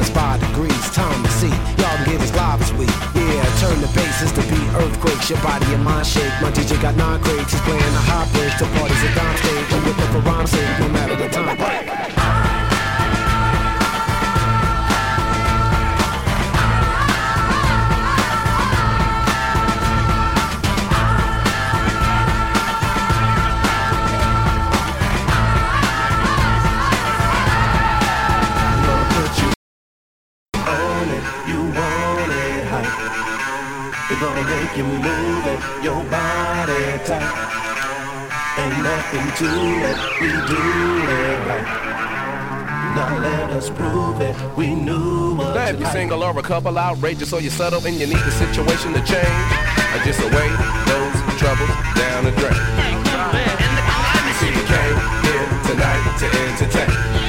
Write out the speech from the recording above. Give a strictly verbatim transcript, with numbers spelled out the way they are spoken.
minus five degrees. Time to see, y'all can get as live as we. Yeah, turn the bass to beat earthquakes. Your body and mind shake. My D J got nine crates. He's playing the high bridge. The party's a dime stage. And whip up a rhyme save no matter the time. You move it, your body tight. Ain't nothing to it, we do it right. Now let us prove it, we knew what. Now if you're single or a couple, outrageous, or you're subtle and you need the situation to change, or just away those troubles down the drain. See, you came here tonight to entertain.